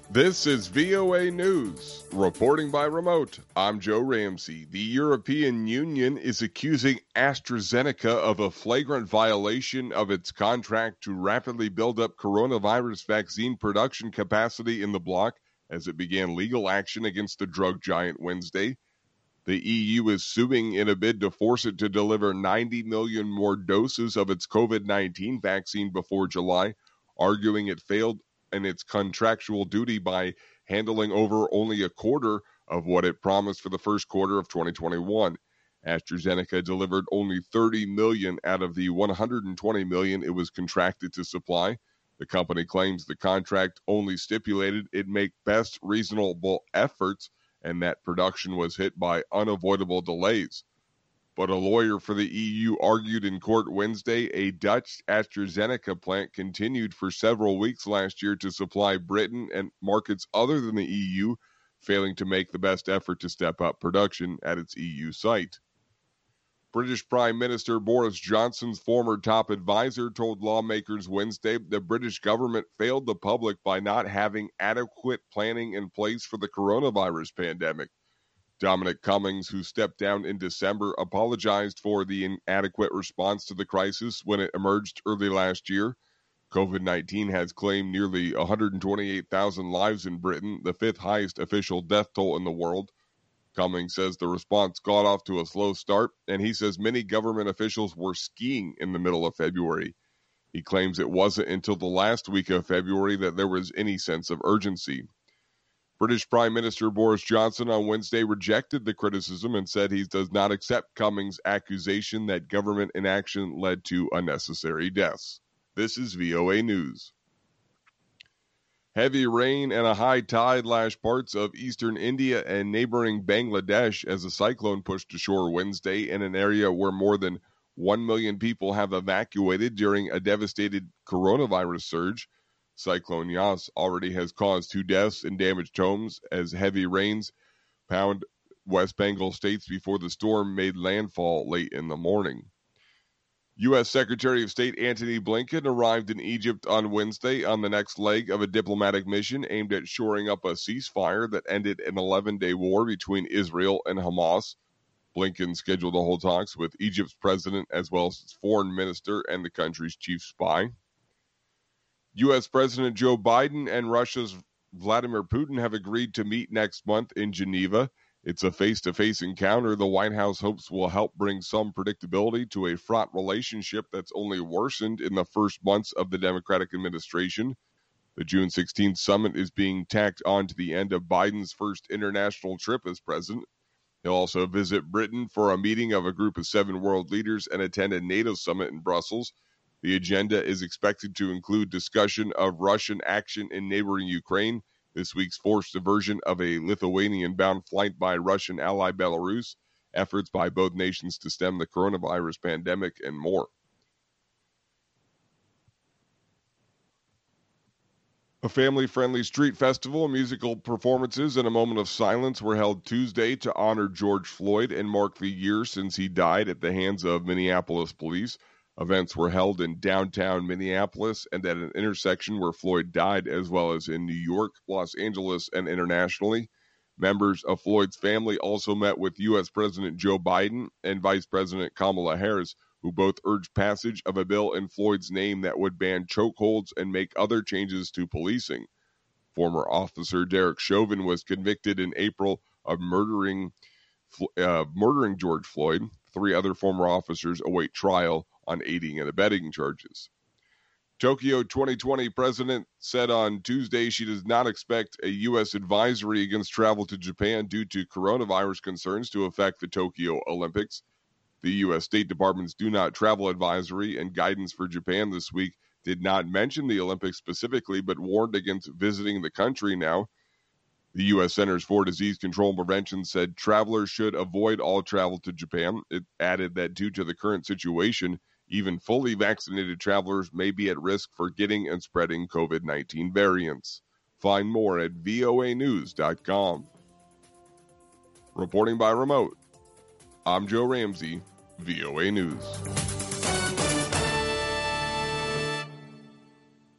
This is VOA News. Reporting by remote, I'm Joe Ramsey. The European Union is accusing AstraZeneca of a flagrant violation of its contract to rapidly build up coronavirus vaccine production capacity in the bloc as it began legal action against the drug giant Wednesday. The EU is suing in a bid to force it to deliver 90 million more doses of its COVID-19 vaccine before July, arguing it failed in its contractual duty by handling over only a quarter of what it promised for the first quarter of 2021. AstraZeneca delivered only 30 million out of the 120 million it was contracted to supply. The company claims the contract only stipulated it make best reasonable efforts and that production was hit by unavoidable delays. But a lawyer for the EU argued in court Wednesday a Dutch AstraZeneca plant continued for several weeks last year to supply Britain and markets other than the EU, failing to make the best effort to step up production at its EU site. British Prime Minister Boris Johnson's former top advisor told lawmakers Wednesday the British government failed the public by not having adequate planning in place for the coronavirus pandemic. Dominic Cummings, who stepped down in December, apologized for the inadequate response to the crisis when it emerged early last year. COVID-19 has claimed nearly 128,000 lives in Britain, the fifth highest official death toll in the world. Cummings says the response got off to a slow start, and he says many government officials were skiing in the middle of February. He claims it wasn't until the last week of February that there was any sense of urgency. British Prime Minister Boris Johnson on Wednesday rejected the criticism and said he does not accept Cummings' accusation that government inaction led to unnecessary deaths. This is VOA News. Heavy rain and a high tide lashed parts of eastern India and neighboring Bangladesh as a cyclone pushed ashore Wednesday in an area where more than 1 million people have evacuated during a devastated coronavirus surge. Cyclone Yas already has caused 2 deaths and damaged homes as heavy rains pound West Bengal states before the storm made landfall late in the morning. U.S. Secretary of State Antony Blinken arrived in Egypt on Wednesday on the next leg of a diplomatic mission aimed at shoring up a ceasefire that ended an 11-day war between Israel and Hamas. Blinken scheduled to hold talks with Egypt's president as well as its foreign minister and the country's chief spy. U.S. President Joe Biden and Russia's Vladimir Putin have agreed to meet next month in Geneva. It's a face-to-face encounter the White House hopes will help bring some predictability to a fraught relationship that's only worsened in the first months of the Democratic administration. The June 16th summit is being tacked on to the end of Biden's first international trip as president. He'll also visit Britain for a meeting of a group of 7 world leaders and attend a NATO summit in Brussels. The agenda is expected to include discussion of Russian action in neighboring Ukraine, this week's forced diversion of a Lithuanian-bound flight by Russian ally Belarus, efforts by both nations to stem the coronavirus pandemic, and more. A family-friendly street festival, musical performances, and a moment of silence were held Tuesday to honor George Floyd and mark the year since he died at the hands of Minneapolis police. Events were held in downtown Minneapolis and at an intersection where Floyd died, as well as in New York, Los Angeles, and internationally. Members of Floyd's family also met with U.S. President Joe Biden and Vice President Kamala Harris, who both urged passage of a bill in Floyd's name that would ban chokeholds and make other changes to policing. Former officer Derek Chauvin was convicted in April of murdering George Floyd. 3 other former officers await trial on aiding and abetting charges. Tokyo 2020 president said on Tuesday she does not expect a U.S. advisory against travel to Japan due to coronavirus concerns to affect the Tokyo Olympics. The U.S. State Department's do not travel advisory and guidance for Japan this week did not mention the Olympics specifically, but warned against visiting the country now. The U.S. Centers for Disease Control and Prevention said travelers should avoid all travel to Japan. It added that due to the current situation, even fully vaccinated travelers may be at risk for getting and spreading COVID-19 variants. Find more at voanews.com. Reporting by remote, I'm Joe Ramsey, VOA News.